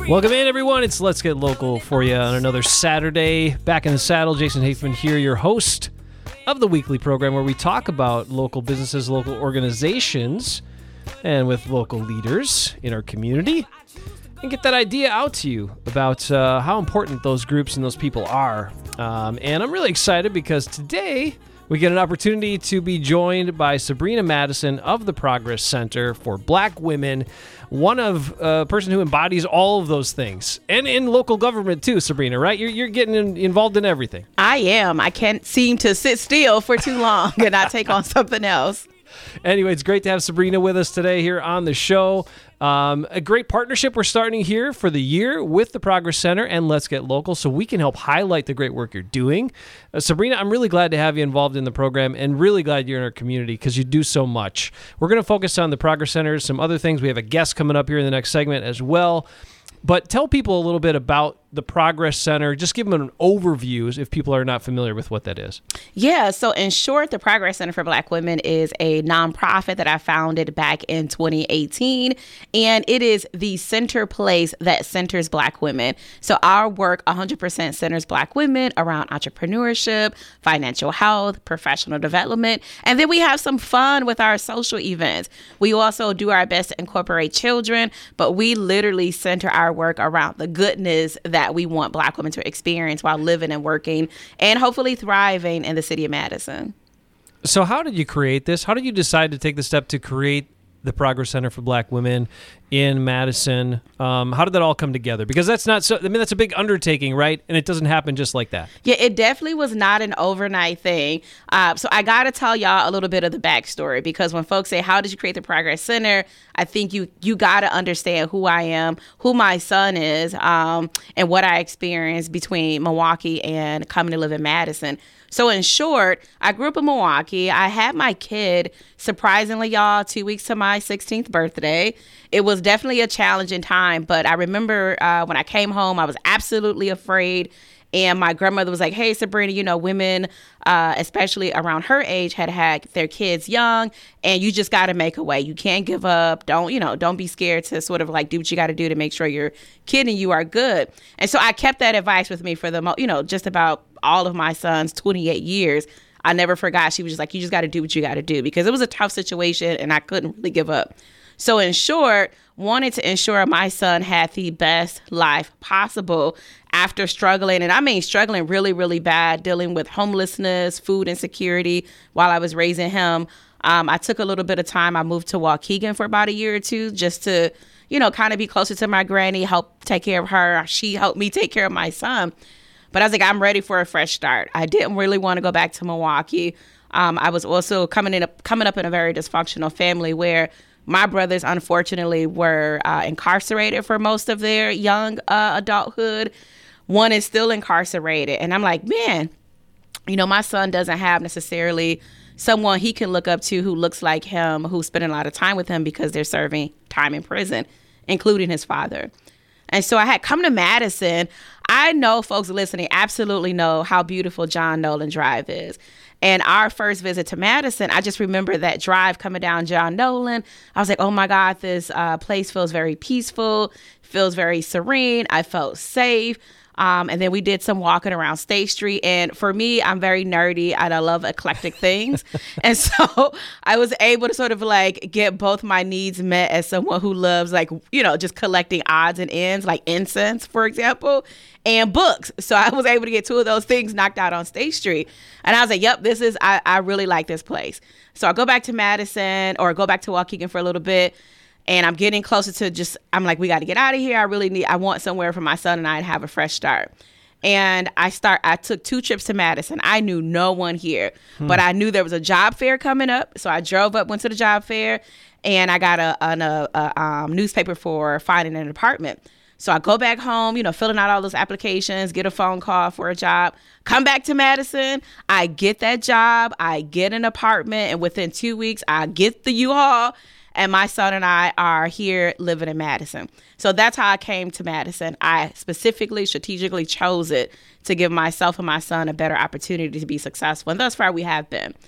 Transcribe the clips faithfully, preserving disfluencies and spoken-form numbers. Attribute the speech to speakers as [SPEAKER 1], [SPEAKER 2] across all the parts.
[SPEAKER 1] Welcome in, everyone. It's Let's Get Local for you on another Saturday. Back in the saddle, Jason Haifman here, your host of the weekly program where we talk about local businesses, local organizations, and with local leaders in our community, and get that idea out to you about uh, how important those groups and those people are. Um, and I'm really excited because today we get an opportunity to be joined by Sabrina Madison of the Progress Center for Black Women, one of a uh, person who embodies all of those things, and in local government too, Sabrina, right? You're you're getting in, involved in everything.
[SPEAKER 2] I am. I can't seem to sit still for too long and not take on something else.
[SPEAKER 1] Anyway, it's great to have Sabrina with us today here on the show. Um, a great partnership we're starting here for the year with the Progress Center and Let's Get Local so we can help highlight the great work you're doing. Uh, Sabrina, I'm really glad to have you involved in the program and really glad you're in our community because you do so much. We're going to focus on the Progress Center, some other things. We have a guest coming up here in the next segment as well. But tell people a little bit about the Progress Center. Just give them an overview if people are not familiar with what that is.
[SPEAKER 2] Yeah, so in short, the Progress Center for Black Women is a nonprofit that I founded back in twenty eighteen, and it is the center place that centers Black women. So our work one hundred percent centers Black women around entrepreneurship, financial health, professional development, and then we have some fun with our social events. We also do our best to incorporate children, but we literally center our work around the goodness that we want Black women to experience while living and working and hopefully thriving in the city of Madison.
[SPEAKER 1] So how did you create this? How did you decide to take the step to create the Progress Center for Black Women in Madison? Um, how did that all come together? Because that's not so, I mean, that's a big undertaking, right? And it doesn't happen just like that.
[SPEAKER 2] Yeah, it definitely was not an overnight thing. Uh, so I got to tell y'all a little bit of the backstory because when folks say, how did you create the Progress Center? I think you you got to understand who I am, who my son is, um, and what I experienced between Milwaukee and coming to live in Madison. So in short, I grew up in Milwaukee. I had my kid, surprisingly, y'all, two weeks to my sixteenth birthday. It was definitely a challenging time, but I remember uh, when I came home, I was absolutely afraid. And my grandmother was like, hey, Sabrina, you know, women, uh, especially around her age, had had their kids young, and you just got to make a way. You can't give up. Don't, you know, don't be scared to sort of like do what you got to do to make sure your kid and you are good. And so I kept that advice with me for the, mo- you know, just about all of my son's twenty-eight years. I never forgot. She was just like, you just got to do what you got to do because it was a tough situation and I couldn't really give up. So in short, wanted to ensure my son had the best life possible after struggling. And I mean, struggling really, really bad, dealing with homelessness, food insecurity while I was raising him. Um, I took a little bit of time. I moved to Waukegan for about a year or two just to, you know, kind of be closer to my granny, help take care of her. She helped me take care of my son. But I was like, I'm ready for a fresh start. I didn't really want to go back to Milwaukee. Um, I was also coming in, a, coming up in a very dysfunctional family where my brothers, unfortunately, were uh, incarcerated for most of their young uh, adulthood. One is still incarcerated. And I'm like, man, you know, my son doesn't have necessarily someone he can look up to who looks like him, who's spending a lot of time with him because they're serving time in prison, including his father. And so I had come to Madison. I know folks listening absolutely know how beautiful John Nolan Drive is. And our first visit to Madison, I just remember that drive coming down John Nolan. I was like, oh my God, this uh, place feels very peaceful, feels very serene. I felt safe. Um, and then we did some walking around State Street. And for me, I'm very nerdy and I love eclectic things. And so I was able to sort of like get both my needs met as someone who loves like, you know, just collecting odds and ends, like incense, for example, and books. So I was able to get two of those things knocked out on State Street. And I was like, yep, this is, I, I really like this place. So I go back to Madison or go back to Waukegan for a little bit. And I'm getting closer to just, I'm like, we got to get out of here. I really need, I want somewhere for my son and I to have a fresh start. And I start, I took two trips to Madison. I knew no one here, hmm. but I knew there was a job fair coming up. So I drove up, went to the job fair, and I got a, a, a, a um, newspaper for finding an apartment. So I go back home, you know, filling out all those applications, get a phone call for a job, come back to Madison. I get that job. I get an apartment. And within two weeks, I get the U-Haul. And my son and I are here living in Madison. So that's how I came to Madison. I specifically, strategically chose it to give myself and my son a better opportunity to be successful. And thus far, we have been.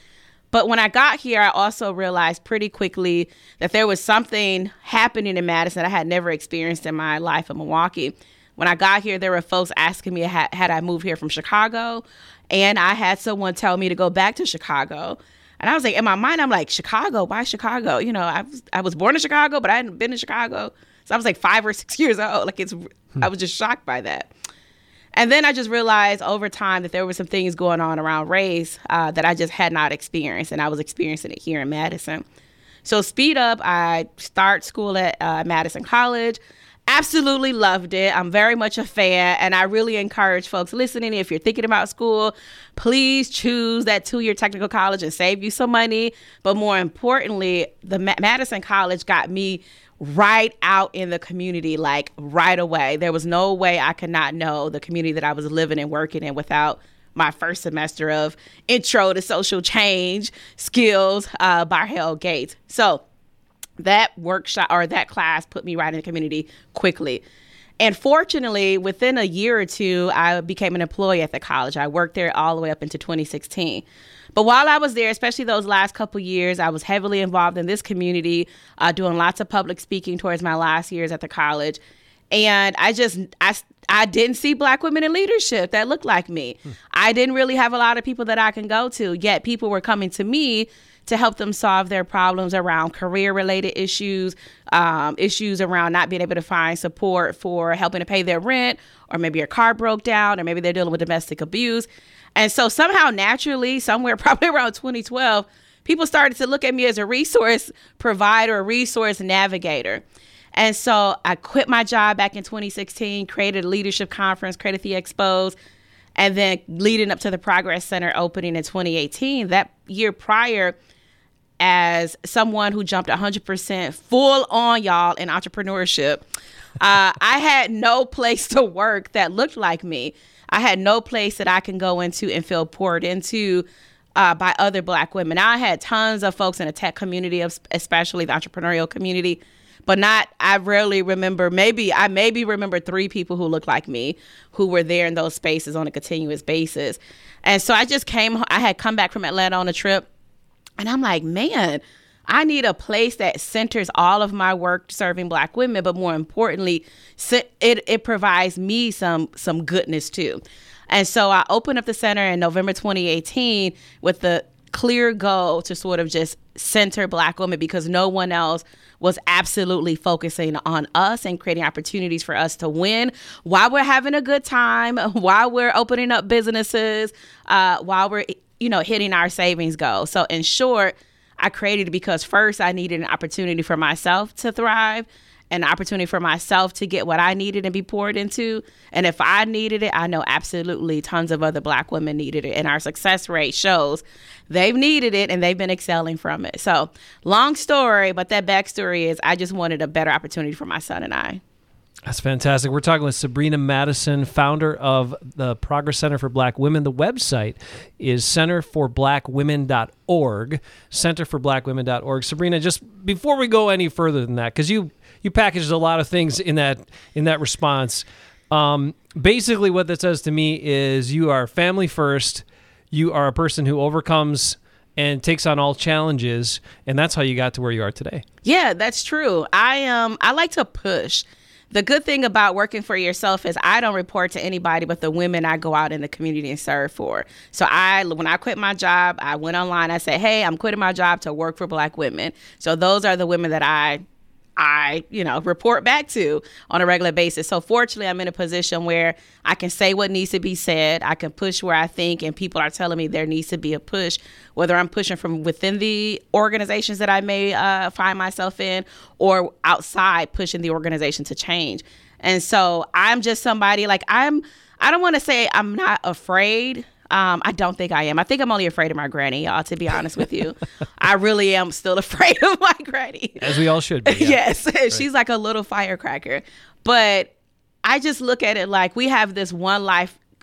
[SPEAKER 2] But when I got here, I also realized pretty quickly that there was something happening in Madison that I had never experienced in my life in Milwaukee. When I got here, there were folks asking me had, had I moved here from Chicago, and I had someone tell me to go back to Chicago. And I was like, in my mind, I'm like, Chicago? Why Chicago? You know, I was, I was born in Chicago, but I hadn't been in Chicago. So I was like five or six years old. Like it's, hmm. I was just shocked by that. And then I just realized over time that there were some things going on around race uh, that I just had not experienced, and I was experiencing it here in Madison. So speed up, I start school at uh, Madison College. Absolutely loved it. I'm very much a fan, and I really encourage folks listening, if you're thinking about school, please choose that two-year technical college and save you some money. But more importantly, the Ma- Madison College got me right out in the community, like right away. There was no way I could not know the community that I was living and working in without my first semester of Intro to Social Change skills uh, by Hale Gates. So that workshop or that class put me right in the community quickly. And fortunately, within a year or two, I became an employee at the college. I worked there all the way up into twenty sixteen. But while I was there, especially those last couple years, I was heavily involved in this community, uh, doing lots of public speaking towards my last years at the college. And I just, I, I didn't see Black women in leadership that looked like me. Hmm. I didn't really have a lot of people that I can go to, yet people were coming to me to help them solve their problems around career-related issues, um, issues around not being able to find support for helping to pay their rent, or maybe your car broke down, or maybe they're dealing with domestic abuse. And so somehow naturally, somewhere probably around twenty twelve, people started to look at me as a resource provider, a resource navigator. And so I quit my job back in twenty sixteen, created a leadership conference, created the Expos, and then leading up to the Progress Center opening in twenty eighteen, that year prior, as someone who jumped one hundred percent full on, y'all, in entrepreneurship, uh, I had no place to work that looked like me. I had no place that I can go into and feel poured into uh, by other Black women. Now, I had tons of folks in the tech community, especially the entrepreneurial community, but not, I rarely remember, maybe, I maybe remember three people who looked like me who were there in those spaces on a continuous basis. And so I just came, I had come back from Atlanta on a trip, and I'm like, man, I need a place that centers all of my work serving Black women, but more importantly, it it provides me some some goodness too. And so I opened up the center in November twenty eighteen with the clear goal to sort of just center Black women, because no one else was absolutely focusing on us and creating opportunities for us to win while we're having a good time, while we're opening up businesses, uh, while we're, you know, hitting our savings goal. So in short, I created it because first I needed an opportunity for myself to thrive, an opportunity for myself to get what I needed and be poured into. And if I needed it, I know absolutely tons of other Black women needed it. And our success rate shows they've needed it and they've been excelling from it. So long story, but that backstory is I just wanted a better opportunity for my son and I.
[SPEAKER 1] That's fantastic. We're talking with Sabrina Madison, founder of the Progress Center for Black Women. The website is center for black women dot org, center for black women dot org. Sabrina, just before we go any further than that, because you you packaged a lot of things in that in that response. Um, basically, what that says to me is you are family first. You are a person who overcomes and takes on all challenges, and that's how you got to where you are today.
[SPEAKER 2] Yeah, that's true. I um I like to push. The good thing about working for yourself is I don't report to anybody but the women I go out in the community and serve for. So I, when I quit my job, I went online. I said, hey, I'm quitting my job to work for Black women. So those are the women that I, I, you know, report back to on a regular basis. So fortunately, I'm in a position where I can say what needs to be said. I can push where I think, and people are telling me there needs to be a push, whether I'm pushing from within the organizations that I may uh, find myself in, or outside pushing the organization to change. And so I'm just somebody like I'm, I don't want to say I'm not afraid. Um, I don't think I am. I think I'm only afraid of my granny, y'all, to be honest with you. I really am still afraid of my granny.
[SPEAKER 1] As we all should be. Yeah.
[SPEAKER 2] Yes.
[SPEAKER 1] Right.
[SPEAKER 2] She's like a little firecracker. But I just look at it like we have this one life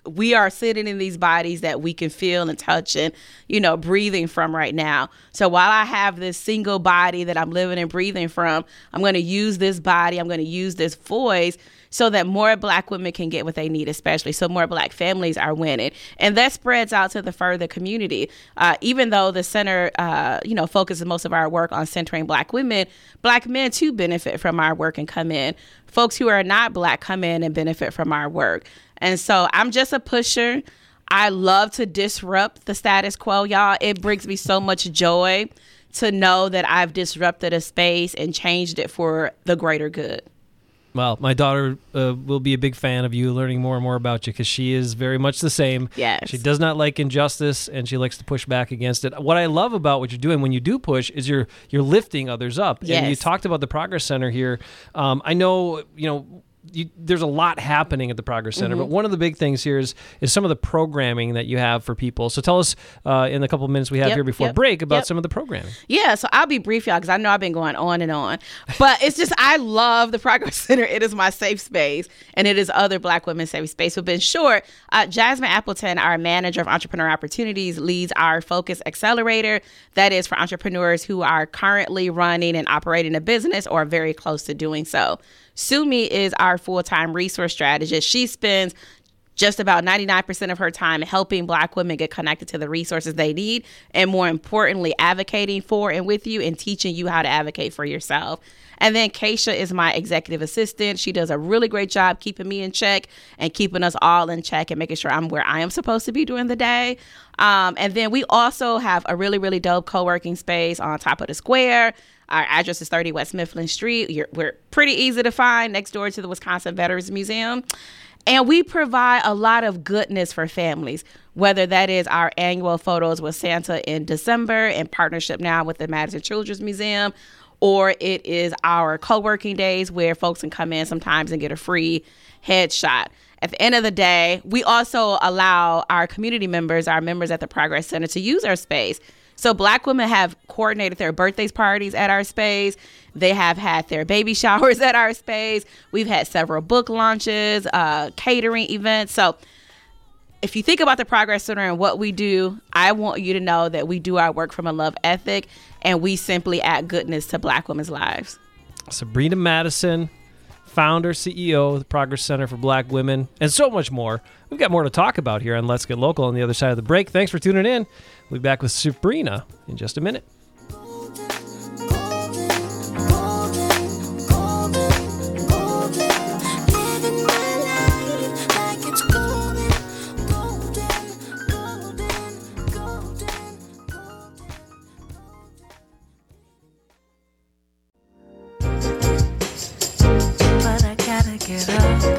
[SPEAKER 2] we are sitting in these bodies that we can feel and touch and, you know, breathing from right now. So while I have this single body that I'm living and breathing from, I'm going to use this body, I'm going to use this voice so that more Black women can get what they need, especially so more Black families are winning. And that spreads out to the further community. Uh, even though the center, uh, you know, focuses most of our work on centering Black women, Black men too benefit from our work and come in. Folks who are not Black come in and benefit from our work. And so I'm just a pusher. I love to disrupt the status quo, y'all. It brings me so much joy to know that I've disrupted a space and changed it for the greater good.
[SPEAKER 1] Well, my daughter uh, will be a big fan of you, learning more and more about you, because she is very much the same.
[SPEAKER 2] Yes.
[SPEAKER 1] She does not like injustice, and she likes to push back against it. What I love about what you're doing when you do push is you're you're lifting others up.
[SPEAKER 2] Yes.
[SPEAKER 1] And you talked about the Progress Center here. Um, I know, you know, You, there's a lot happening at the Progress Center, mm-hmm. but one of the big things here is is some of the programming that you have for people. So tell us uh, in the couple of minutes we have
[SPEAKER 2] yep,
[SPEAKER 1] here before
[SPEAKER 2] yep,
[SPEAKER 1] break about
[SPEAKER 2] yep.
[SPEAKER 1] some of the programming.
[SPEAKER 2] Yeah, so I'll be brief, y'all, because I know I've been going on and on. But it's just, I love the Progress Center. It is my safe space, and it is other Black women's safe space. But in short, uh, Jasmine Appleton, our manager of entrepreneur opportunities, leads our Focus Accelerator. That is for entrepreneurs who are currently running and operating a business or very close to doing so. Sumi is our full-time resource strategist. She spends just about ninety-nine percent of her time helping Black women get connected to the resources they need, and more importantly, advocating for and with you and teaching you how to advocate for yourself. And then Keisha is my executive assistant. She does a really great job keeping me in check and keeping us all in check and making sure I'm where I am supposed to be during the day. Um, and then we also have a really, really dope co-working space on top of the square. Our address is thirty West Mifflin Street. You're, we're pretty easy to find, next door to the Wisconsin Veterans Museum. And we provide a lot of goodness for families, whether that is our annual photos with Santa in December in partnership now with the Madison Children's Museum, or it is our co-working days where folks can come in sometimes and get a free headshot. At the end of the day, we also allow our community members, our members at the Progress Center, to use our space. So Black women have coordinated their birthdays parties at our space. They have had their baby showers at our space. We've had several book launches, uh, catering events. So if you think about the Progress Center and what we do, I want you to know that we do our work from a love ethic, and we simply add goodness to Black women's lives.
[SPEAKER 1] Sabrina Madison, founder, C E O of the Progress Center for Black Women, and so much more. We've got more to talk about here on Let's Get Local on the other side of the break. Thanks for tuning in. We'll be back with Sabrina in just a minute.
[SPEAKER 3] But I gotta get up.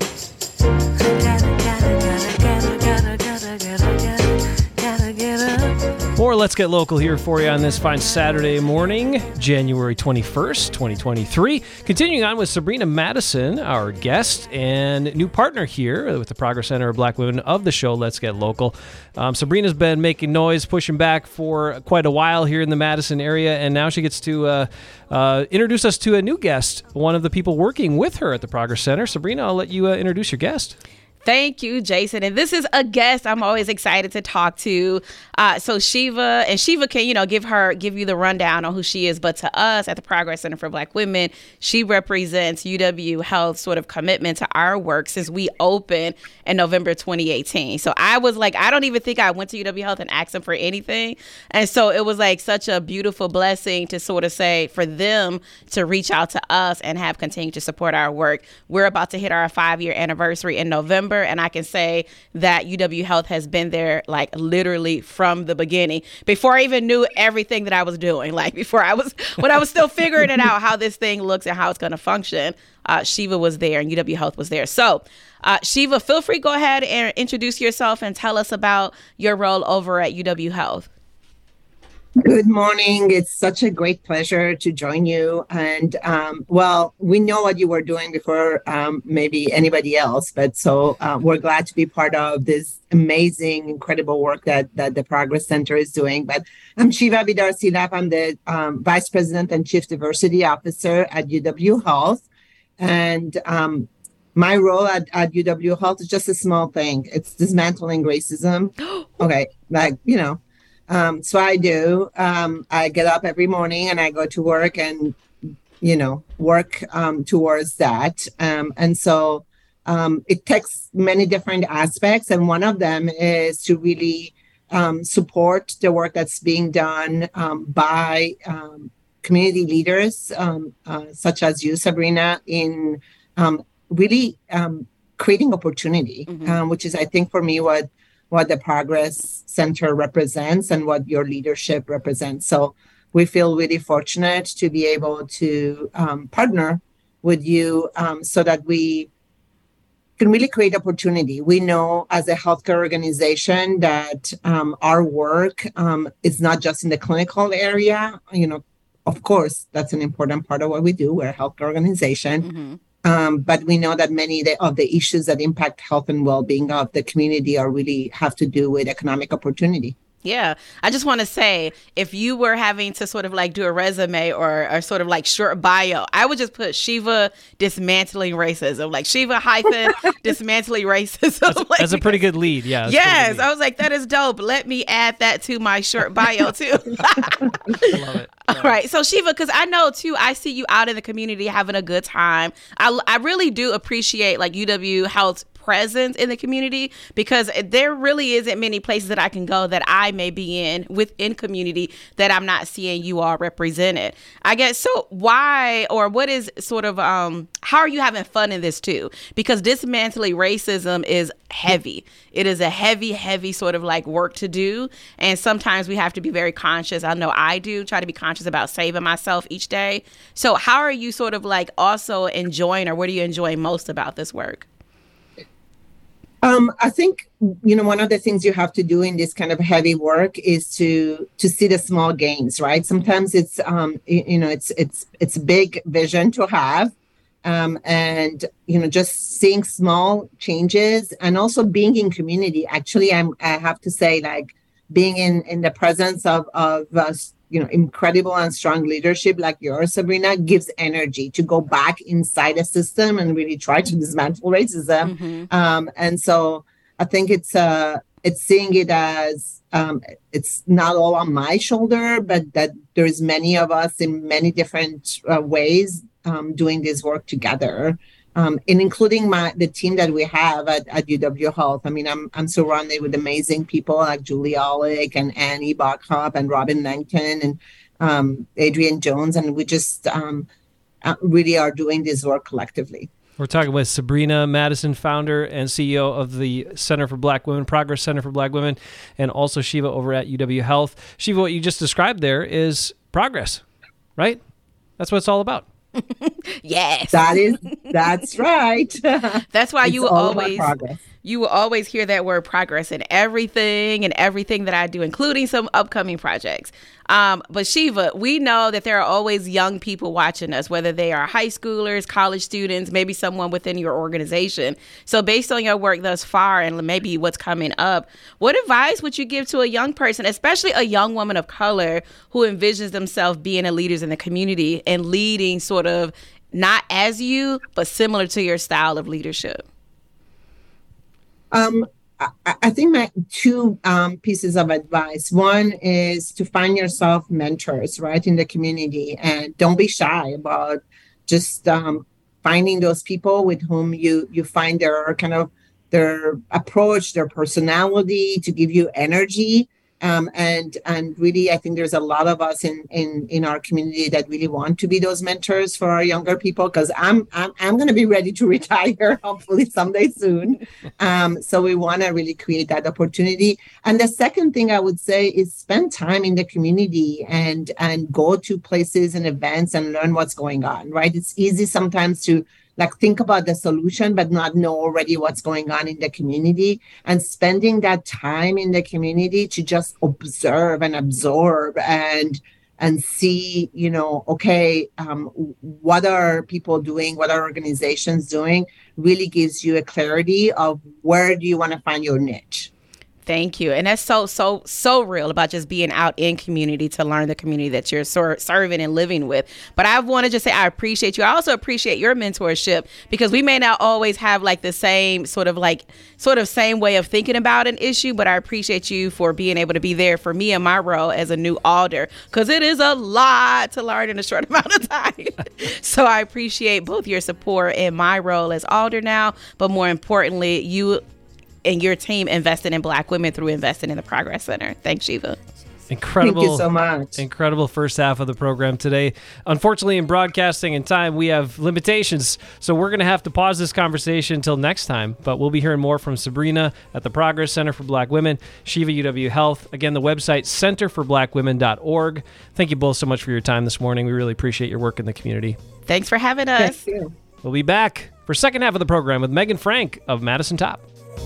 [SPEAKER 3] I gotta, gotta, gotta, gotta, gotta, gotta, gotta, gotta, gotta get up.
[SPEAKER 1] More Let's Get Local here for you on this fine Saturday morning, January twenty-first, twenty twenty-three. Continuing on with Sabrina Madison, our guest and new partner here with the Progress Center of Black Women of the show, Let's Get Local. Um, Sabrina's been making noise, pushing back for quite a while here in the Madison area, and now she gets to uh, uh, introduce us to a new guest, one of the people working with her at the Progress Center. Sabrina, I'll let you uh, introduce your guest.
[SPEAKER 2] Thank you, Jason. And this is a guest I'm always excited to talk to. Uh, so Shiva, and Shiva can, you know, give her, give you the rundown on who she is. But to us at the Progress Center for Black Women, she represents U W Health's sort of commitment to our work since we opened in November twenty eighteen. So I was like, I don't even think I went to U W Health and asked them for anything. And so it was like such a beautiful blessing to sort of say for them to reach out to us and have continued to support our work. We're about to hit our five year anniversary in November. And I can say that U W Health has been there like literally from the beginning, before I even knew everything that I was doing. Like before I was, when I was still figuring it out, how this thing looks and how it's going to function, uh, Shiva was there and U W Health was there. So uh, Shiva, feel free, go ahead and introduce yourself and tell us about your role over at U W Health.
[SPEAKER 4] Good morning. It's such a great pleasure to join you. And um, well, we know what you were doing before um, maybe anybody else, but so uh, we're glad to be part of this amazing, incredible work that, that the Progress Center is doing. But I'm Shiva Vidar-Silap. I'm the um, Vice President and Chief Diversity Officer at U W Health. And um, my role at, at U W Health is just a small thing. It's dismantling racism. Okay, like, you know, um, so I do. Um, I get up every morning and I go to work and, you know, work um, towards that. Um, and so um, it takes many different aspects. And one of them is to really um, support the work that's being done um, by um, community leaders, um, uh, such as you, Sabrina, in um, really um, creating opportunity, mm-hmm. um, which is, I think, for me, what what the Progress Center represents and what your leadership represents. So we feel really fortunate to be able to um, partner with you um, so that we can really create opportunity. We know as a healthcare organization that um, our work um, is not just in the clinical area. You know, of course, that's an important part of what we do. We're a healthcare organization. Mm-hmm. Um, but we know that many of the issues that impact health and well-being of the community are really have to do with economic opportunity.
[SPEAKER 2] Yeah. I just want to say, if you were having to sort of like do a resume or, or sort of like short bio, I would just put Shiva dismantling racism, like Shiva hyphen dismantling racism.
[SPEAKER 1] That's,
[SPEAKER 2] like,
[SPEAKER 1] that's a pretty good lead. Yeah.
[SPEAKER 2] Yes. I was like, that is dope. Let me add that to my short bio too.
[SPEAKER 1] Love it.
[SPEAKER 2] All right. So Shiva, because I know too, I see you out in the community having a good time. I, I really do appreciate like U W Health's presence in the community, because there really isn't many places that I can go that I may be in within community that I'm not seeing you all represented. I guess, so why, or what is sort of, um, how are you having fun in this too? Because dismantling racism is heavy. It is a heavy, heavy sort of like work to do. And sometimes we have to be very conscious. I know I do try to be conscious about saving myself each day. So how are you sort of like also enjoying, or what are you enjoying most about this work?
[SPEAKER 4] Um, I think, you know, one of the things you have to do in this kind of heavy work is to to see the small gains, right? Sometimes it's, um, you, you know, it's it's it's a big vision to have, um, and you know, just seeing small changes and also being in community. Actually, I'm I have to say, like being in in the presence of of uh, you know, incredible and strong leadership like yours, Sabrina, gives energy to go back inside a system and really try to dismantle racism. Mm-hmm. Um, and so I think it's uh, it's seeing it as um, it's not all on my shoulder, but that there's many of us in many different uh, ways um, doing this work together. Um, and including my the team that we have at, at U W Health. I mean, I'm I'm surrounded with amazing people like Julie Olick and Annie Bachop and Robin Langton and um, Adrienne Jones, and we just um, uh, really are doing this work collectively.
[SPEAKER 1] We're talking with Sabrina Madison, founder and C E O of the Center for Black Women, Progress Center for Black Women, and also Shiva over at U W Health. Shiva, what you just described there is progress, right? That's what it's all about.
[SPEAKER 2] Yes,
[SPEAKER 4] that is that's right.
[SPEAKER 2] That's why you will always you will always hear that word progress in everything and everything that I do, including some upcoming projects. Um, but Shiva, we know that there are always young people watching us, whether they are high schoolers, college students, maybe someone within your organization. So based on your work thus far and maybe what's coming up, what advice would you give to a young person, especially a young woman of color who envisions themselves being a leaders in the community and leading sort of not as you, but similar to your style of leadership?
[SPEAKER 4] Um, I, I think my two um, pieces of advice. One is to find yourself mentors, right, in the community, and don't be shy about just um, finding those people with whom you you find their kind of their approach, their personality to give you energy. Um, and and really, I think there's a lot of us in, in, in our community that really want to be those mentors for our younger people, because I'm I'm I'm going to be ready to retire hopefully someday soon. Um, so we want to really create that opportunity. And the second thing I would say is spend time in the community and and go to places and events and learn what's going on. Right? It's easy sometimes to like think about the solution, but not know already what's going on in the community, and spending that time in the community to just observe and absorb and and see, you know, okay, um, what are people doing? What are organizations doing? Really gives you a clarity of where do you want to find your niche.
[SPEAKER 2] Thank you. And that's so, so, so real about just being out in community to learn the community that you're ser- serving and living with. But I want to just say I appreciate you. I also appreciate your mentorship, because we may not always have like the same sort of like sort of same way of thinking about an issue. But I appreciate you for being able to be there for me in my role as a new alder, because it is a lot to learn in a short amount of time. So I appreciate both your support in my role as alder now, but more importantly, you and your team invested in Black women through investing in the Progress Center. Thanks, Shiva.
[SPEAKER 1] Incredible.
[SPEAKER 4] Thank you so much.
[SPEAKER 1] Incredible first half of the program today. Unfortunately, in broadcasting and time, we have limitations, so we're going to have to pause this conversation until next time, but we'll be hearing more from Sabrina at the Progress Center for Black Women, Shiva U W Health. Again, the website, center for black women dot org. Thank you both so much for your time this morning. We really appreciate your work in the community.
[SPEAKER 2] Thanks for having us.
[SPEAKER 4] Thank you.
[SPEAKER 1] We'll be back for second half of the program with Megan Frank of Madison Top.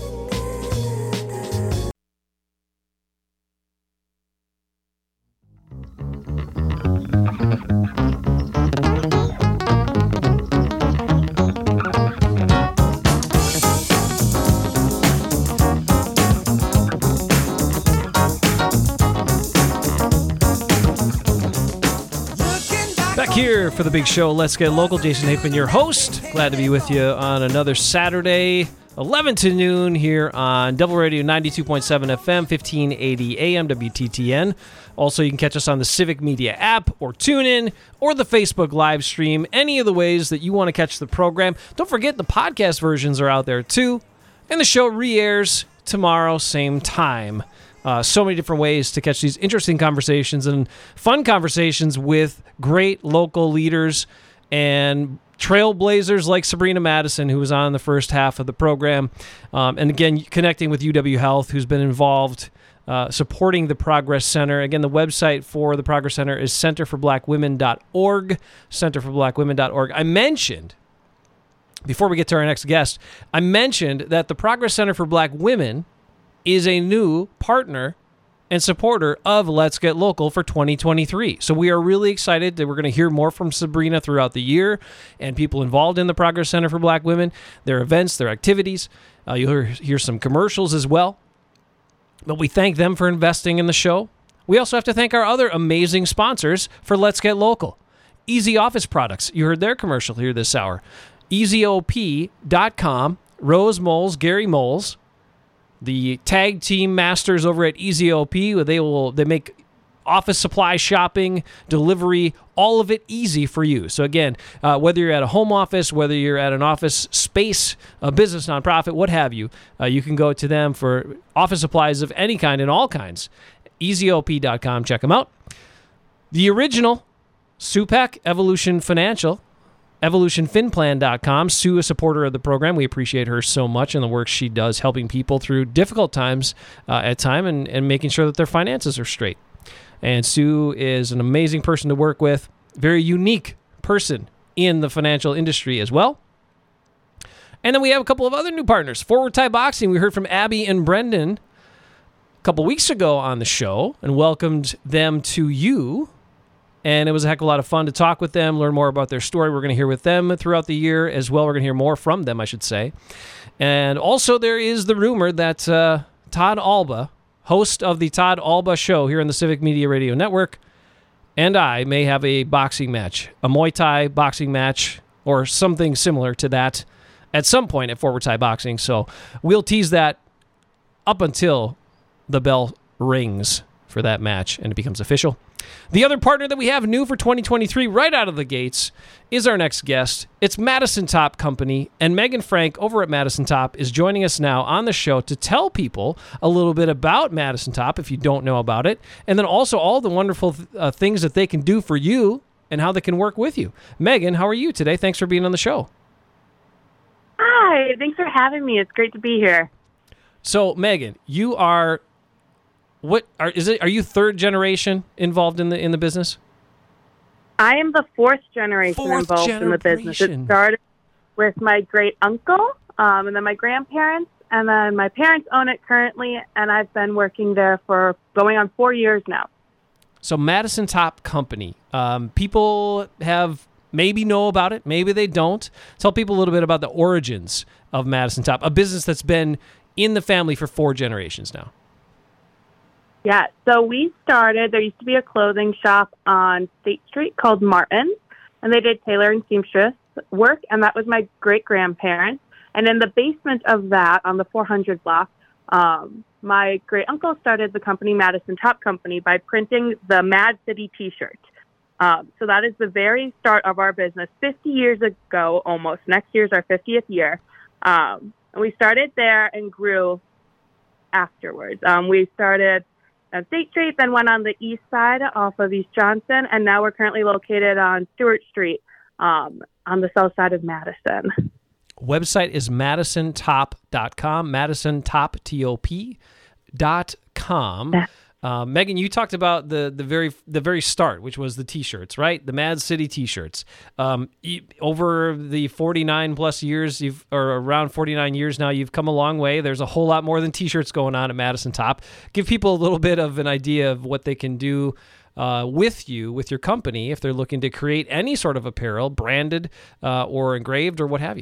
[SPEAKER 1] Back here for the big show, Let's Get Local. Jason Hapeman, your host. Glad to be with you on another Saturday, eleven to noon here on Double Radio ninety-two point seven F M, fifteen eighty A M, W T T N. Also, you can catch us on the Civic Media app or tune in or the Facebook live stream, any of the ways that you want to catch the program. Don't forget the podcast versions are out there too. And the show re-airs tomorrow, same time. Uh, so many different ways to catch these interesting conversations and fun conversations with great local leaders and trailblazers like Sabrina Madison, who was on the first half of the program. Um, and again, connecting with U W Health, who's been involved uh, supporting the Progress Center. Again, the website for the Progress Center is center for black women dot org, center for black women dot org. I mentioned, before we get to our next guest, I mentioned that the Progress Center for Black Women is a new partner and supporter of Let's Get Local for twenty twenty-three. So we are really excited that we're going to hear more from Sabrina throughout the year and people involved in the Progress Center for Black Women, their events, their activities. Uh, you'll hear, hear some commercials as well. But we thank them for investing in the show. We also have to thank our other amazing sponsors for Let's Get Local. Easy Office Products. You heard their commercial here this hour. easy o p dot com, Rose Moles, Gary Moles, the tag team masters over at Easy O P, where they will they make office supply shopping, delivery, all of it easy for you. So again, uh, whether you're at a home office, whether you're at an office space, a business, nonprofit, what have you, uh, you can go to them for office supplies of any kind and all kinds. easy o p dot com, check them out. The original SUPEC, Evolution Financial, evolution fin plan dot com. Sue, a supporter of the program. We appreciate her so much and the work she does helping people through difficult times uh, at time and, and making sure that their finances are straight. And Sue is an amazing person to work with, very unique person in the financial industry as well. And then we have a couple of other new partners. Forward Thai Boxing, we heard from Abby and Brendan a couple weeks ago on the show and welcomed them to you. And it was a heck of a lot of fun to talk with them, learn more about their story. We're going to hear with them throughout the year as well. We're going to hear more from them, I should say. And also there is the rumor that uh, Todd Alba, host of the Todd Alba Show here on the Civic Media Radio Network, and I may have a boxing match, a Muay Thai boxing match or something similar to that at some point at Forward Thai Boxing. So we'll tease that up until the bell rings for that match and it becomes official. The other partner that we have new for twenty twenty-three right out of the gates is our next guest. It's Madison Top Company, and Megan Frank over at Madison Top is joining us now on the show to tell people a little bit about Madison Top if you don't know about it, and then also all the wonderful uh, things that they can do for you and how they can work with you. Megan, how are you today? Thanks for being on the show.
[SPEAKER 5] Hi, thanks for having me. It's great to be here.
[SPEAKER 1] So, Megan, you are what are is it? Are you third generation involved in the in the business?
[SPEAKER 5] I am the fourth generation
[SPEAKER 1] Fourth
[SPEAKER 5] involved
[SPEAKER 1] generation.
[SPEAKER 5] in the business. It started with my great uncle, um, and then my grandparents, and then my parents own it currently, and I've been working there for going on four years now.
[SPEAKER 1] So, Madison Top Company. Um, people have maybe know about it, maybe they don't. Tell people a little bit about the origins of Madison Top, a business that's been in the family for four generations now.
[SPEAKER 5] Yeah, so we started, there used to be a clothing shop on State Street called Martin's, and they did tailor and seamstress work, and that was my great-grandparents. And in the basement of that, on the four hundred block, um, my great-uncle started the company Madison Top Company by printing the Mad City T-shirt. Um, so that is the very start of our business, fifty years ago almost. Next year's our fiftieth year. Um, and we started there and grew afterwards. Um, we started on State Street, then went on the east side off of East Johnson, and now we're currently located on Stewart Street um, on the south side of Madison.
[SPEAKER 1] Website is madison top dot com, madison top, T O P, dot com. Uh, Megan, you talked about the the very the very start, which was the T-shirts, right? The Mad City T-shirts. Um, you, over the forty-nine plus years, you've or around forty-nine years now, you've come a long way. There's a whole lot more than T-shirts going on at Madison Top. Give people a little bit of an idea of what they can do uh, with you, with your company, if they're looking to create any sort of apparel, branded uh, or engraved or what have you.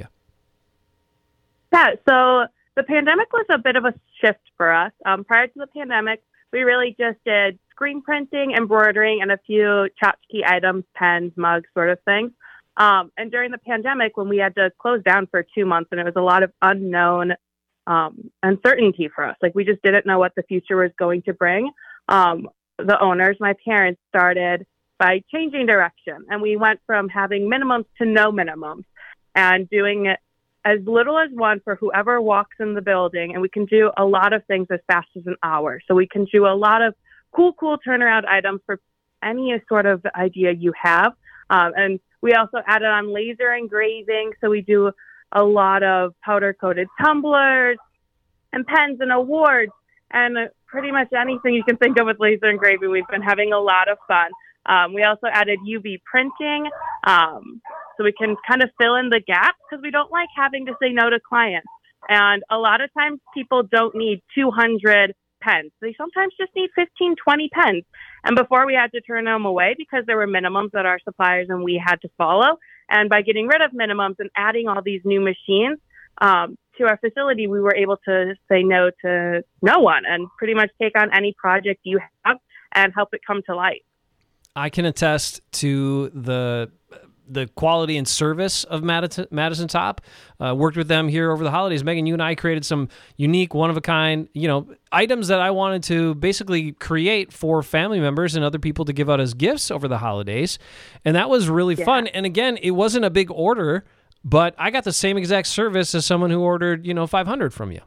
[SPEAKER 5] Yeah, so the pandemic was a bit of a shift for us. Um, prior to the pandemic, we really just did screen printing, embroidering, and a few tchotchke items, pens, mugs, sort of things. Um, and during the pandemic, when we had to close down for two months and it was a lot of unknown um, uncertainty for us, like we just didn't know what the future was going to bring, um, the owners, my parents, started by changing direction. And we went from having minimums to no minimums and doing it as little as one for whoever walks in the building. And we can do a lot of things as fast as an hour. So we can do a lot of cool, cool turnaround items for any sort of idea you have. Um, and we also added on laser engraving. So we do a lot of powder coated tumblers and pens and awards and pretty much anything you can think of with laser engraving. We've been having a lot of fun. Um, we also added U V printing. Um, So we can kind of fill in the gaps because we don't like having to say no to clients. And a lot of times people don't need two hundred pens. They sometimes just need fifteen, twenty pens. And before we had to turn them away because there were minimums that our suppliers and we had to follow. And by getting rid of minimums and adding all these new machines um, to our facility, we were able to say no to no one and pretty much take on any project you have and help it come to life.
[SPEAKER 1] I can attest to the the quality and service of Madison, Madison Top. Uh, worked with them here over the holidays. Megan, you and I created some unique, one-of-a-kind, you know, items that I wanted to basically create for family members and other people to give out as gifts over the holidays. And that was really yeah. fun. And again, it wasn't a big order, but I got the same exact service as someone who ordered, you know, five hundred from you.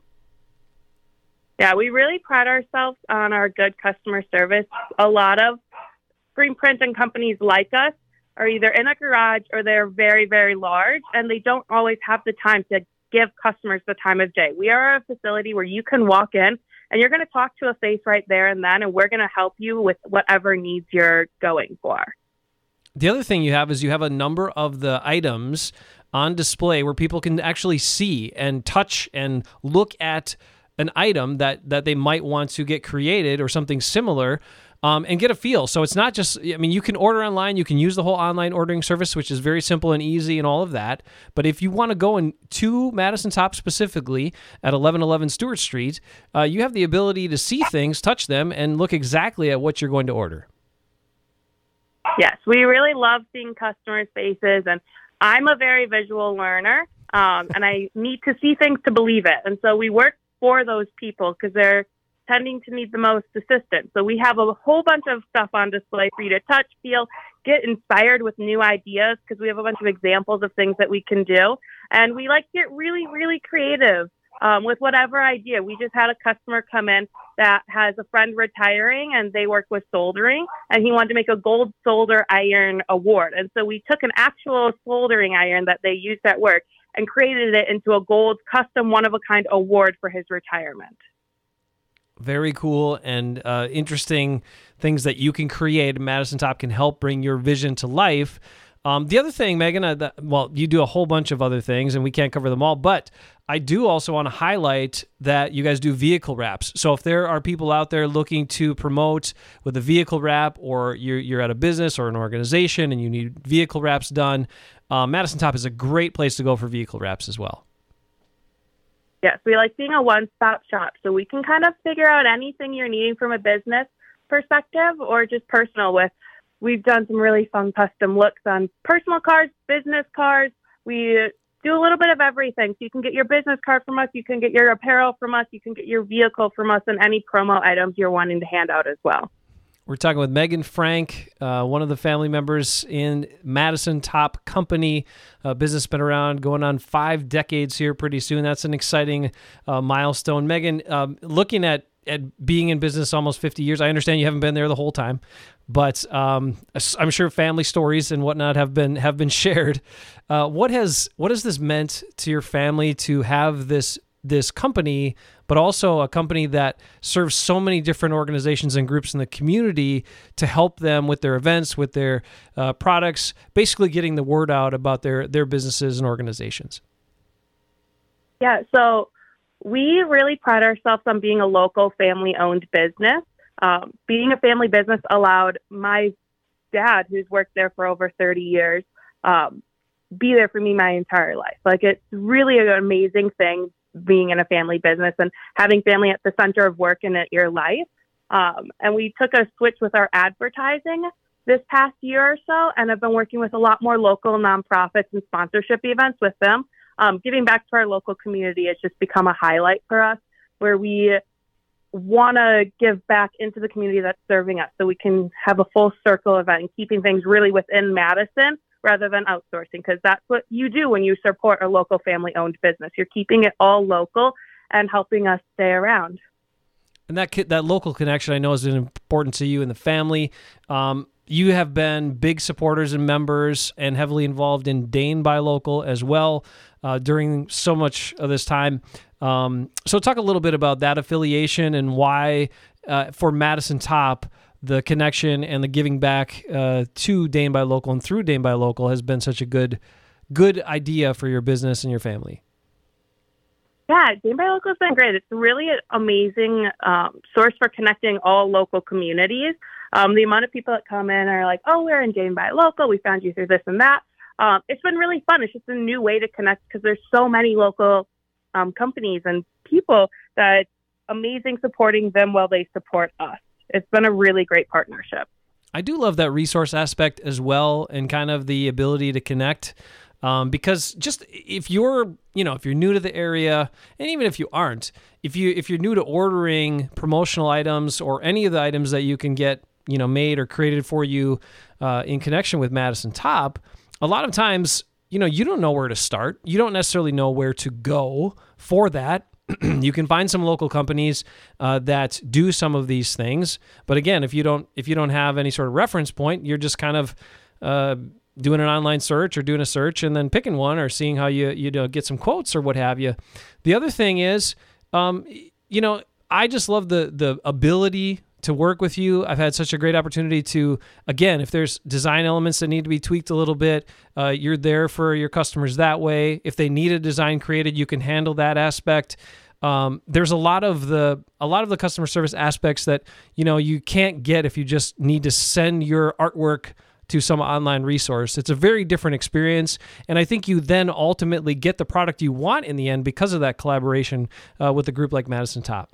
[SPEAKER 5] Yeah, we really pride ourselves on our good customer service. A lot of screen printing companies like us are either in a garage or they're very, very large, and they don't always have the time to give customers the time of day. We are a facility where you can walk in and you're going to talk to a face right there and then, and we're going to help you with whatever needs you're going for.
[SPEAKER 1] The other thing you have is you have a number of the items on display where people can actually see and touch and look at an item that, that they might want to get created or something similar. Um, and get a feel. So it's not just, I mean, you can order online, you can use the whole online ordering service, which is very simple and easy and all of that. But if you want to go in to Madison Top specifically at eleven eleven Stewart Street, uh, you have the ability to see things, touch them, and look exactly at what you're going to order.
[SPEAKER 5] Yes, we really love seeing customers' faces. And I'm a very visual learner, um, and I need to see things to believe it. And so we work for those people because they're tending to need the most assistance. So we have a whole bunch of stuff on display for you to touch, feel, get inspired with new ideas because we have a bunch of examples of things that we can do. And we like to get really, really creative um, with whatever idea. We just had a customer come in that has a friend retiring and they work with soldering and he wanted to make a gold solder iron award. And so we took an actual soldering iron that they used at work and created it into a gold custom one-of-a-kind award for his retirement.
[SPEAKER 1] Very cool and uh, interesting things that you can create. Madison Top can help bring your vision to life. Um, the other thing, Megan, uh, that, well, you do a whole bunch of other things, and we can't cover them all, but I do also want to highlight that you guys do vehicle wraps. So if there are people out there looking to promote with a vehicle wrap, or you're, you're at a business or an organization and you need vehicle wraps done, uh, Madison Top is a great place to go for vehicle wraps as well.
[SPEAKER 5] Yes, we like being a one-stop shop, so we can kind of figure out anything you're needing from a business perspective or just personal with. We've done some really fun custom looks on personal cars, business cars. We do a little bit of everything. So you can get your business card from us, you can get your apparel from us, you can get your vehicle from us, and any promo items you're wanting to hand out as well.
[SPEAKER 1] We're talking with Megan Frank, uh, one of the family members in Madison Top Company. Uh, business been around going on five decades here pretty soon. That's an exciting uh, milestone. Megan, um, looking at, at being in business almost fifty years, I understand you haven't been there the whole time, but um, I'm sure family stories and whatnot have been have been shared. Uh, what has what has this meant to your family to have this this company, but also a company that serves so many different organizations and groups in the community to help them with their events, with their uh, products, basically getting the word out about their, their businesses and organizations?
[SPEAKER 5] Yeah, so we really pride ourselves on being a local family-owned business. Um, being a family business allowed my dad, who's worked there for over thirty years, um, be there for me my entire life. Like, it's really an amazing thing being in a family business and having family at the center of work and at your life. Um, and we took a switch with our advertising this past year or so, and have been working with a lot more local nonprofits and sponsorship events with them. Um, giving back to our local community has just become a highlight for us, where we want to give back into the community that's serving us so we can have a full circle event and keeping things really within Madison rather than outsourcing, because that's what you do when you support a local family-owned business. You're keeping it all local and helping us stay around.
[SPEAKER 1] And that that local connection, I know, is important to you and the family. Um, you have been big supporters and members and heavily involved in Dane Buy Local as well uh, during so much of this time. Um, so talk a little bit about that affiliation and why, uh, for Madison Top, the connection and the giving back uh, to Dane Buy Local and through Dane Buy Local has been such a good good idea for your business and your family.
[SPEAKER 5] Yeah, Dane Buy Local has been great. It's really an amazing um, source for connecting all local communities. Um, the amount of people that come in are like, oh, we're in Dane Buy Local. We found you through this and that. Um, it's been really fun. It's just a new way to connect because there's so many local um, companies and people that it's amazing supporting them while they support us. It's been a really great partnership.
[SPEAKER 1] I do love that resource aspect as well, and kind of the ability to connect. Um, because just if you're, you know, if you're new to the area, and even if you aren't, if you if you're new to ordering promotional items or any of the items that you can get, you know, made or created for you uh, in connection with Madison Top, a lot of times, you know, you don't know where to start. You don't necessarily know where to go for that. You can find some local companies uh, that do some of these things, but again, if you don't if you don't have any sort of reference point, you're just kind of uh, doing an online search or doing a search and then picking one or seeing how you you know get some quotes or what have you. The other thing is, um, you know, I just love the the ability to work with you. I've had such a great opportunity to, again, if there's design elements that need to be tweaked a little bit, uh, you're there for your customers that way. If they need a design created, you can handle that aspect. Um, there's a lot of the a lot of the customer service aspects that, you know, you can't get if you just need to send your artwork to some online resource. It's a very different experience, and I think you then ultimately get the product you want in the end because of that collaboration uh, with a group like Madison Top.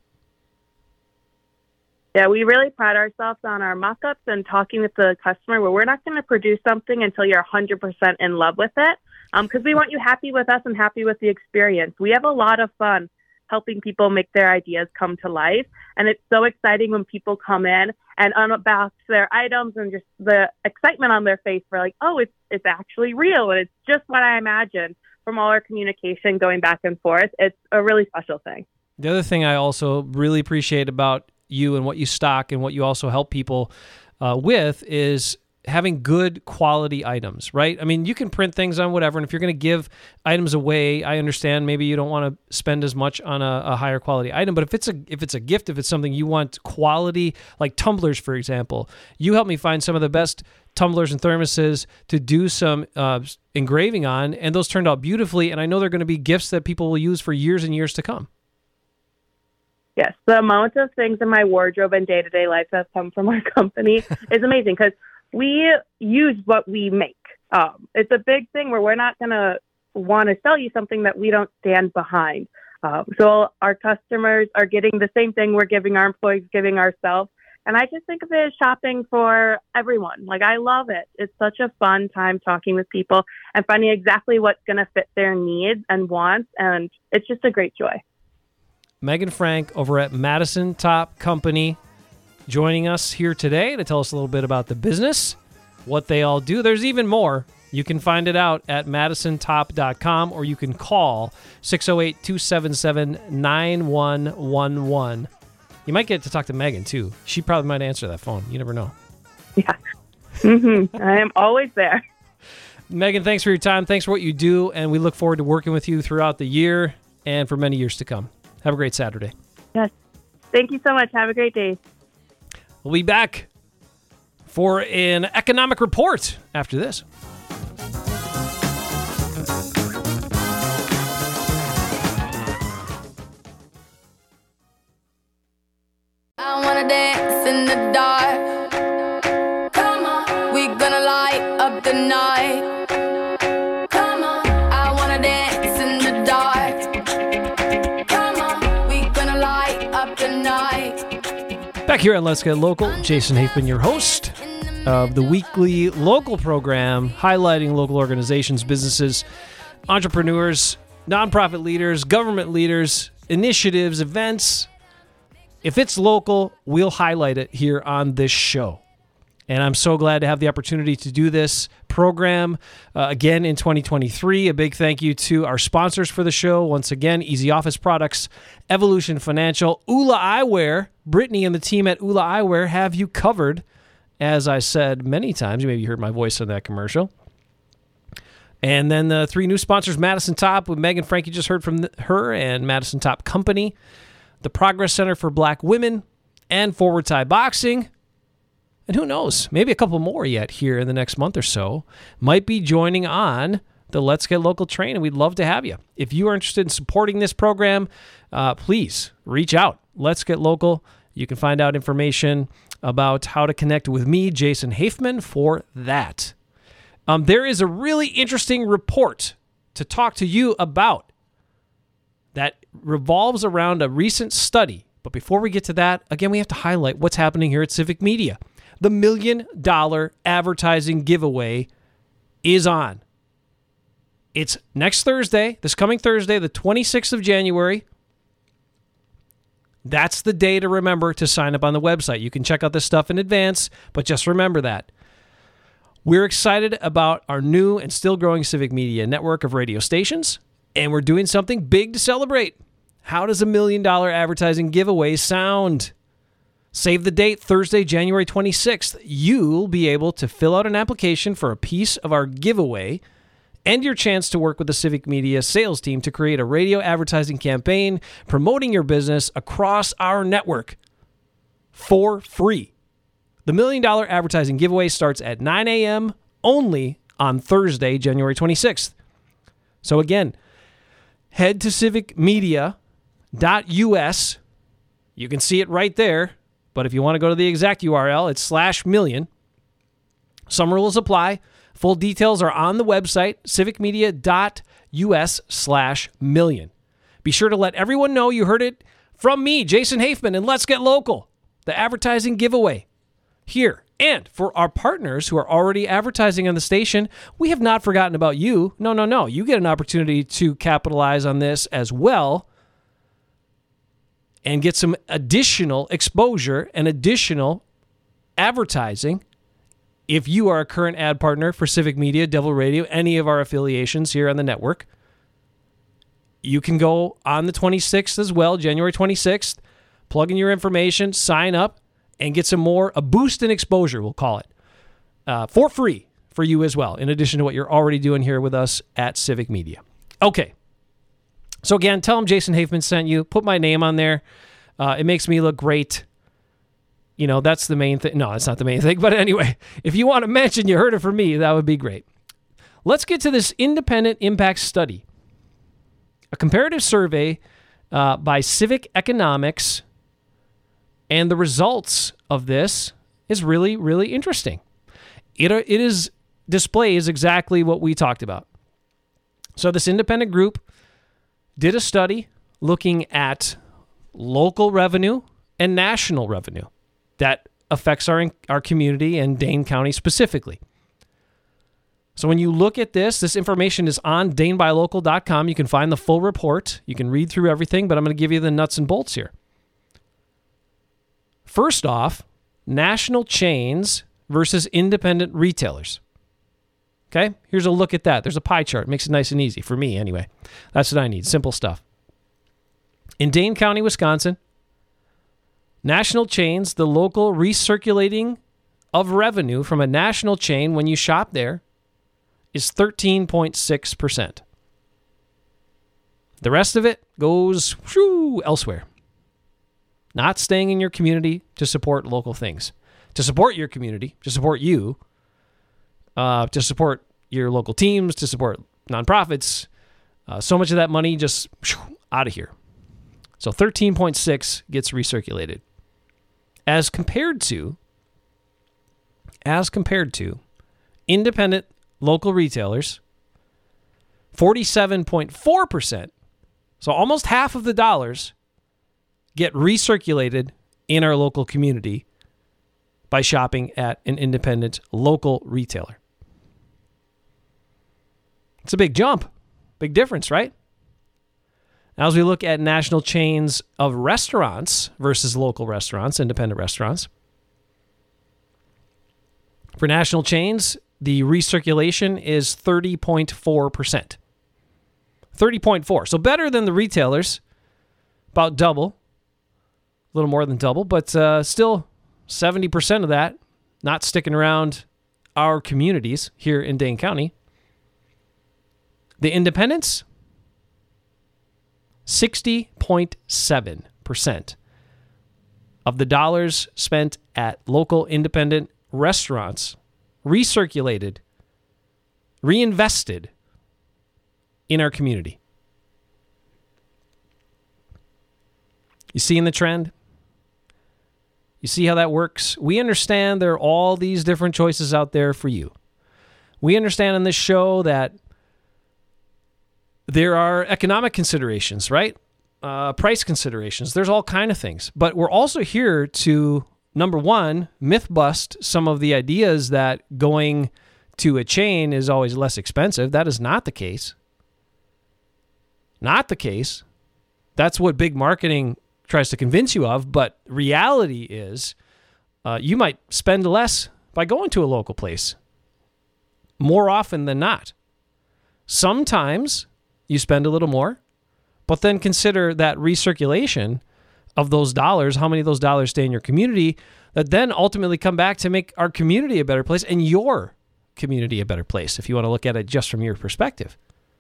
[SPEAKER 5] Yeah, we really pride ourselves on our mock-ups and talking with the customer where we're not going to produce something until you're one hundred percent in love with it, because um, we want you happy with us and happy with the experience. We have a lot of fun helping people make their ideas come to life, and it's so exciting when people come in and unbox their items and just the excitement on their face for like, oh, it's it's actually real and it's just what I imagined. From all our communication going back and forth, it's a really special thing.
[SPEAKER 1] The other thing I also really appreciate about you and what you stock and what you also help people uh, with is having good quality items, right? I mean, you can print things on whatever, and if you're going to give items away, I understand maybe you don't want to spend as much on a, a higher quality item, but if it's a if it's a gift, if it's something you want quality, like tumblers, for example, you help me find some of the best tumblers and thermoses to do some uh, engraving on, and those turned out beautifully, and I know they're going to be gifts that people will use for years and years to come.
[SPEAKER 5] Yes, the amount of things in my wardrobe and day-to-day life that come from our company is amazing because we use what we make. Um, it's a big thing where we're not going to want to sell you something that we don't stand behind. Um, so our customers are getting the same thing we're giving our employees, giving ourselves. And I just think of it as shopping for everyone. Like, I love it. It's such a fun time talking with people and finding exactly what's going to fit their needs and wants. And it's just a great joy.
[SPEAKER 1] Megan Frank over at Madison Top Company joining us here today to tell us a little bit about the business, what they all do. There's even more. You can find it out at madison top dot com, or you can call six oh eight, two seven seven, nine one one one. You might get to talk to Megan, too. She probably might answer that phone. You never know.
[SPEAKER 5] Yeah. Mm-hmm. I am always there.
[SPEAKER 1] Megan, thanks for your time. Thanks for what you do, and we look forward to working with you throughout the year and for many years to come. Have a great Saturday.
[SPEAKER 5] Yes. Thank you so much. Have a great day.
[SPEAKER 1] We'll be back for an economic report after this.
[SPEAKER 3] I wanna dance in the dark. Come on, we gonna light up the night. Come on, I wanna dance in the dark. Come on, we gonna light up the night.
[SPEAKER 1] Back here on Let's Get Local, Jason Haifman, your host of the weekly local program highlighting local organizations, businesses, entrepreneurs, nonprofit leaders, government leaders, initiatives, events. If it's local, we'll highlight it here on this show. And I'm so glad to have the opportunity to do this program uh, again in twenty twenty-three. A big thank you to our sponsors for the show. Once again, Easy Office Products, Evolution Financial, Ula Eyewear. Brittany and the team at Ula Eyewear have you covered. As I said many times, maybe you heard my voice on that commercial. And then the three new sponsors, Madison Top with Megan Frank, you just heard from her, and Madison Top Company, the Progress Center for Black Women, and Forward Thai Boxing. And who knows, maybe a couple more yet here in the next month or so might be joining on the Let's Get Local train, and we'd love to have you. If you are interested in supporting this program, uh, please reach out. Let's Get Local. You can find out information about how to connect with me, Jason Haifman, for that. Um, there is a really interesting report to talk to you about that revolves around a recent study. But before we get to that, again, we have to highlight what's happening here at Civic Media. The Million Dollar Advertising Giveaway is on. It's next Thursday, this coming Thursday, the twenty-sixth of January. That's the day to remember to sign up on the website. You can check out this stuff in advance, but just remember that. We're excited about our new and still growing Civic Media network of radio stations, and we're doing something big to celebrate. How does a million dollar advertising giveaway sound? Save the date, Thursday, January twenty-sixth. You'll be able to fill out an application for a piece of our giveaway and your chance to work with the Civic Media sales team to create a radio advertising campaign promoting your business across our network for free. The Million Dollar Advertising Giveaway starts at nine a.m. only on Thursday, January twenty-sixth. So again, head to civic media dot u s. You can see it right there, but if you want to go to the exact U R L, it's slash million. Some rules apply. Full details are on the website, civic media dot u s slash million. Be sure to let everyone know you heard it from me, Jason Haifman, and Let's Get Local, the advertising giveaway here. And for our partners who are already advertising on the station, we have not forgotten about you. No, no, no. You get an opportunity to capitalize on this as well and get some additional exposure and additional advertising. If you are a current ad partner for Civic Media, Devil Radio, any of our affiliations here on the network, you can go on the twenty-sixth as well, January twenty-sixth, plug in your information, sign up, and get some more, a boost in exposure, we'll call it, uh, for free for you as well, in addition to what you're already doing here with us at Civic Media. Okay. So again, tell them Jason Haifman sent you. Put my name on there. Uh, it makes me look great. You know, that's the main thing. No, that's not the main thing. But anyway, if you want to mention you heard it from me, that would be great. Let's get to this independent impact study. A comparative survey uh, by Civic Economics, and the results of this is really, really interesting. It, it is displays exactly what we talked about. So this independent group did a study looking at local revenue and national revenue that affects our our community and Dane County specifically. So when you look at this, this information is on dane buy local dot com. You can find the full report. You can read through everything, but I'm going to give you the nuts and bolts here. First off, national chains versus independent retailers. Okay, here's a look at that. There's a pie chart. Makes it nice and easy for me anyway. That's what I need. Simple stuff. In Dane County, Wisconsin, national chains, the local recirculating of revenue from a national chain when you shop there is thirteen point six percent. The rest of it goes whew, elsewhere. Not staying in your community to support local things. To support your community, to support you, uh, to support your local teams, to support nonprofits. Uh, so much of that money just whew, out of here. So thirteen point six gets recirculated. As compared to, as compared to independent local retailers, forty-seven point four percent, so almost half of the dollars get recirculated in our local community by shopping at an independent local retailer. It's a big jump, big difference, right? Now, as we look at national chains of restaurants versus local restaurants, independent restaurants, for national chains, the recirculation is thirty point four percent. thirty point four. So better than the retailers, about double, a little more than double, but uh, still seventy percent of that not sticking around our communities here in Dane County. The independents, sixty point seven percent of the dollars spent at local independent restaurants recirculated, reinvested in our community. You seeing the trend? You see how that works? We understand there are all these different choices out there for you. We understand in this show that there are economic considerations, right? Uh, price considerations. There's all kind of things. But we're also here to, number one, myth bust some of the ideas that going to a chain is always less expensive. That is not the case. Not the case. That's what big marketing tries to convince you of. But reality is uh, you might spend less by going to a local place more often than not. Sometimes you spend a little more, but then consider that recirculation of those dollars, how many of those dollars stay in your community, that then ultimately come back to make our community a better place and your community a better place, if you want to look at it just from your perspective.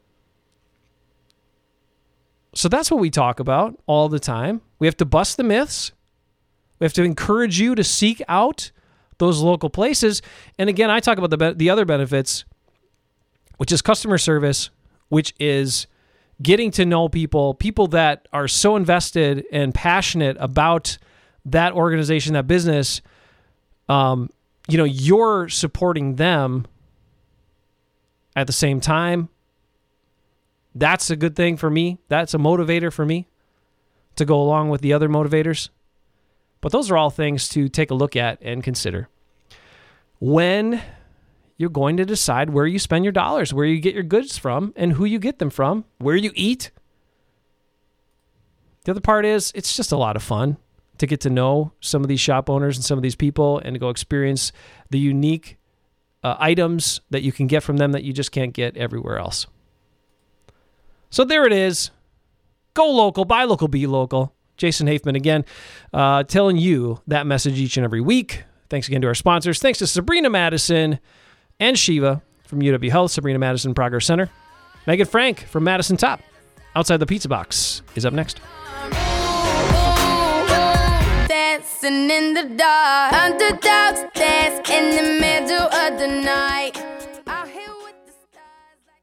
[SPEAKER 1] So that's what we talk about all the time. We have to bust the myths. We have to encourage you to seek out those local places. And again, I talk about the the other benefits, which is customer service, which is getting to know people, people that are so invested and passionate about that organization, that business. Um, you know, you're supporting them at the same time. That's a good thing for me. That's a motivator for me to go along with the other motivators. But those are all things to take a look at and consider when you're going to decide where you spend your dollars, where you get your goods from, and who you get them from, where you eat. The other part is it's just a lot of fun to get to know some of these shop owners and some of these people and to go experience the unique uh, items that you can get from them that you just can't get everywhere else. So there it is. Go local, buy local, be local. Jason Hafman again, uh, telling you that message each and every week. Thanks again to our sponsors. Thanks to Sabrina Madison and Shiva from U W Health, Sabrina Madison Progress Center. Megan Frank from Madison Top, Outside the Pizza Box, is up next.
[SPEAKER 3] Dancing in the dark, under dogs, dance in the middle of the night.